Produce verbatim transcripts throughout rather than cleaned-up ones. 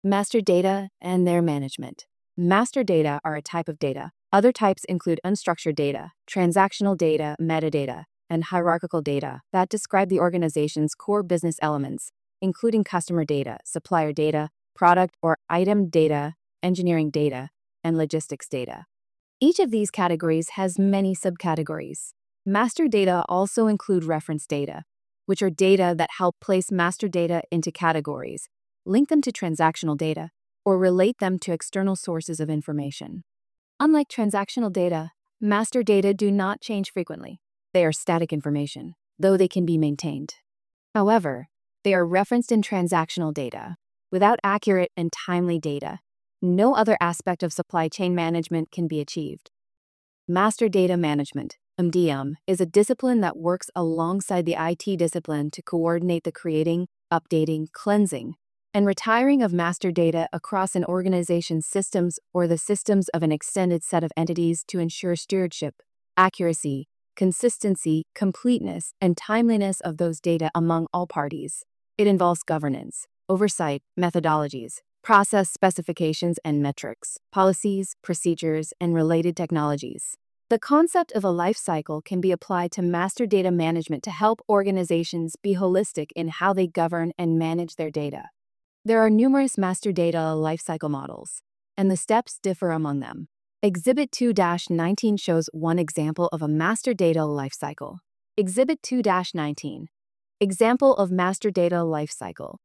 Master data and their management. Master data are a type of data. Other types include unstructured data, transactional data, metadata, and hierarchical data that describe the organization's core business elements, including customer data, supplier data, product or item data, engineering data, and logistics data. Each of these categories has many subcategories. Master data also include reference data, which are data that help place master data into categories, link them to transactional data, or relate them to external sources of information. Unlike transactional data, master data do not change frequently. They are static information, though they can be maintained. However, they are referenced in transactional data. Without accurate and timely data, no other aspect of supply chain management can be achieved. Master data management, M D M, is a discipline that works alongside the I T discipline to coordinate the creating, updating, cleansing, and retiring of master data across an organization's systems or the systems of an extended set of entities to ensure stewardship, accuracy, consistency, completeness, and timeliness of those data among all parties. It involves governance, oversight, methodologies, process specifications and metrics, policies, procedures, and related technologies. The concept of a life cycle can be applied to master data management to help organizations be holistic in how they govern and manage their data. There are numerous master data lifecycle models, and the steps differ among them. Exhibit two dash nineteen shows one example of a master data lifecycle. Exhibit two dash nineteen. Example of master data lifecycle.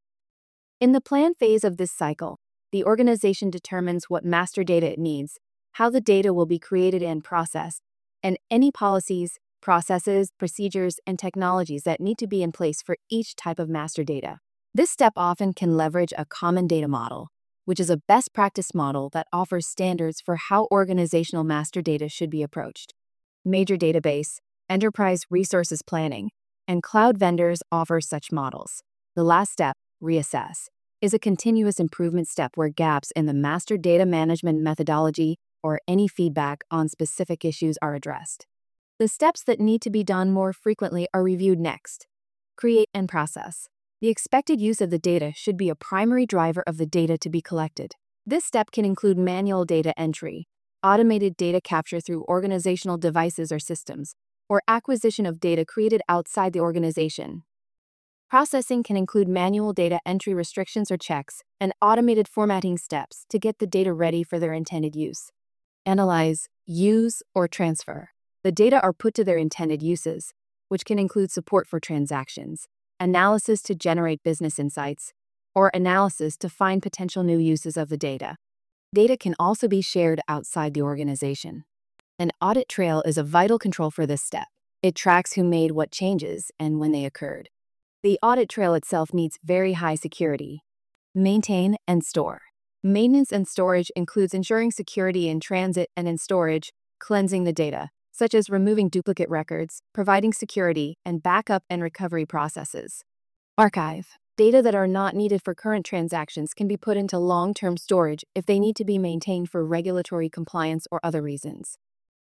In the plan phase of this cycle, the organization determines what master data it needs, how the data will be created and processed, and any policies, processes, procedures, and technologies that need to be in place for each type of master data. This step often can leverage a common data model, which is a best practice model that offers standards for how organizational master data should be approached. Major database, enterprise resources planning, and cloud vendors offer such models. The last step, reassess, is a continuous improvement step where gaps in the master data management methodology or any feedback on specific issues are addressed. The steps that need to be done more frequently are reviewed next. Create and process. The expected use of the data should be a primary driver of the data to be collected. This step can include manual data entry, automated data capture through organizational devices or systems, or acquisition of data created outside the organization. Processing can include manual data entry restrictions or checks, and automated formatting steps to get the data ready for their intended use. Analyze, use, or transfer. The data are put to their intended uses, which can include support for transactions, analysis to generate business insights, or analysis to find potential new uses of the data. Data can also be shared outside the organization. An audit trail is a vital control for this step. It tracks who made what changes and when they occurred. The audit trail itself needs very high security. Maintain and store. Maintenance and storage includes ensuring security in transit and in storage, cleansing the data, such as removing duplicate records, providing security, and backup and recovery processes. Archive. Data that are not needed for current transactions can be put into long-term storage if they need to be maintained for regulatory compliance or other reasons.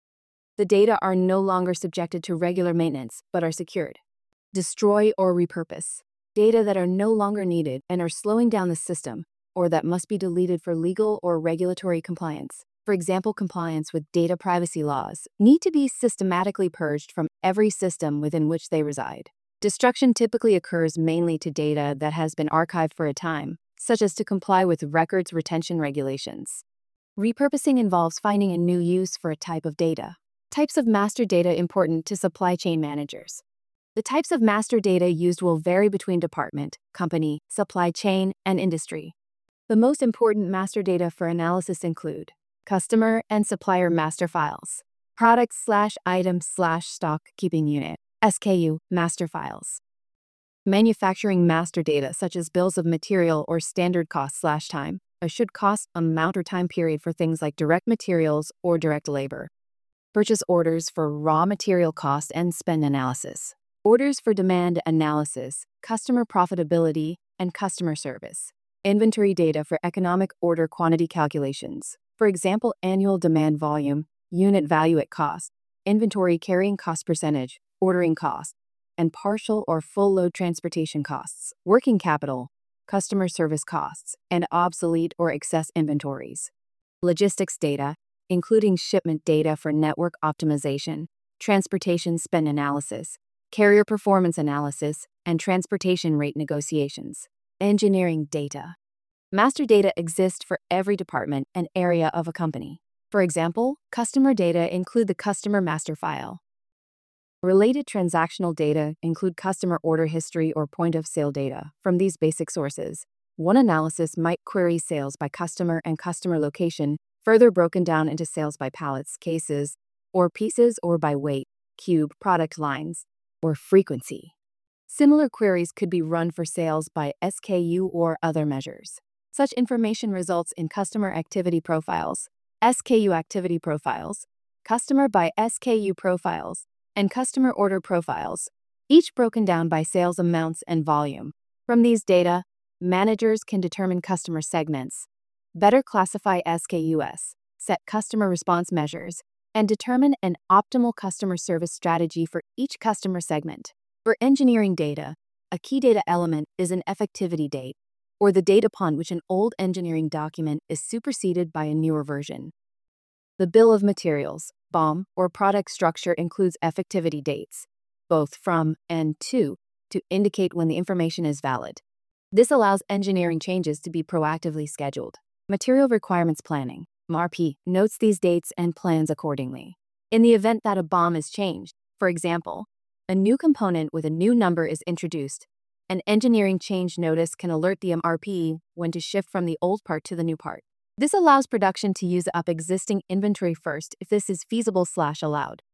The data are no longer subjected to regular maintenance, but are secured. Destroy or repurpose. Data that are no longer needed and are slowing down the system, or that must be deleted for legal or regulatory compliance. For example, compliance with data privacy laws, need to be systematically purged from every system within which they reside. Destruction typically occurs mainly to data that has been archived for a time, such as to comply with records retention regulations. Repurposing involves finding a new use for a type of data. Types of master data important to supply chain managers. The types of master data used will vary between department, company, supply chain, and industry. The most important master data for analysis include customer and supplier master files, product slash item slash stock keeping unit, S K U master files, manufacturing master data such as bills of material or standard cost slash time, a should cost amount or time period for things like direct materials or direct labor, purchase orders for raw material cost and spend analysis, orders for demand analysis, customer profitability, and customer service, inventory data for economic order quantity calculations, for example, annual demand volume, unit value at cost, inventory carrying cost percentage, ordering cost, and partial or full load transportation costs, working capital, customer service costs, and obsolete or excess inventories. Logistics data, including shipment data for network optimization, transportation spend analysis, carrier performance analysis, and transportation rate negotiations. Engineering data. Master data exists for every department and area of a company. For example, customer data include the customer master file. Related transactional data include customer order history or point of sale data. From these basic sources, one analysis might query sales by customer and customer location, further broken down into sales by pallets, cases, or pieces, or by weight, cube, product lines, or frequency. Similar queries could be run for sales by S K U or other measures. Such information results in customer activity profiles, S K U activity profiles, customer by S K U profiles, and customer order profiles, each broken down by sales amounts and volume. From these data, managers can determine customer segments, better classify S K Us, set customer response measures, and determine an optimal customer service strategy for each customer segment. For engineering data, a key data element is an effectivity date, or the date upon which an old engineering document is superseded by a newer version. The bill of materials, B O M, or product structure includes effectivity dates, both from and to, to indicate when the information is valid. This allows engineering changes to be proactively scheduled. Material requirements planning, M R P, notes these dates and plans accordingly. In the event that a B O M is changed, for example, a new component with a new number is introduced, an engineering change notice can alert the M R P when to shift from the old part to the new part. This allows production to use up existing inventory first if this is feasible slash allowed.